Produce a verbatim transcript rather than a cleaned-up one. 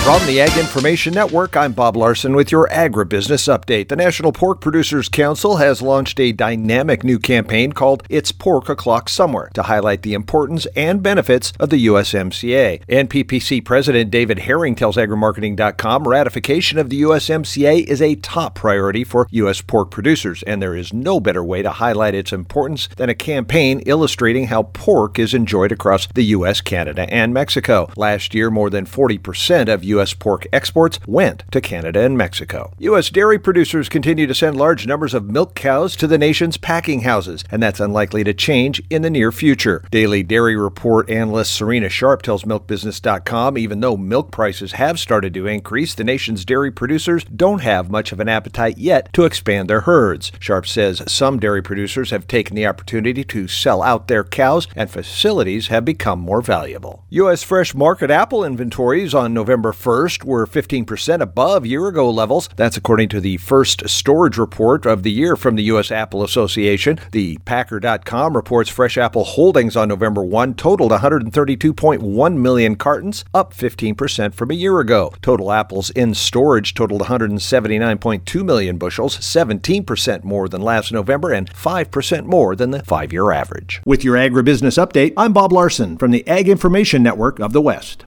From the Ag Information Network, I'm Bob Larson with your agribusiness update. The National Pork Producers Council has launched a dynamic new campaign called It's Pork O'Clock Somewhere to highlight the importance and benefits of the U S M C A. N P P C President David Herring tells agrimarketing dot com ratification of the U S M C A is a top priority for U S pork producers, and there is no better way to highlight its importance than a campaign illustrating how pork is enjoyed across the U S, Canada, and Mexico. Last year, more than forty percent of U S pork exports went to Canada and Mexico. U S dairy producers continue to send large numbers of milk cows to the nation's packing houses, and that's unlikely to change in the near future. Daily Dairy Report analyst Serena Sharp tells milk business dot com even though milk prices have started to increase, the nation's dairy producers don't have much of an appetite yet to expand their herds. Sharp says some dairy producers have taken the opportunity to sell out their cows, and facilities have become more valuable. U S fresh market apple inventories on November first were fifteen percent above year-ago levels. That's according to the first storage report of the year from the U S Apple Association. The Packer dot com reports fresh apple holdings on November first totaled one hundred thirty-two point one million cartons, up fifteen percent from a year ago. Total apples in storage totaled one hundred seventy-nine point two million bushels, seventeen percent more than last November and five percent more than the five-year average. With your agribusiness update, I'm Bob Larson from the Ag Information Network of the West.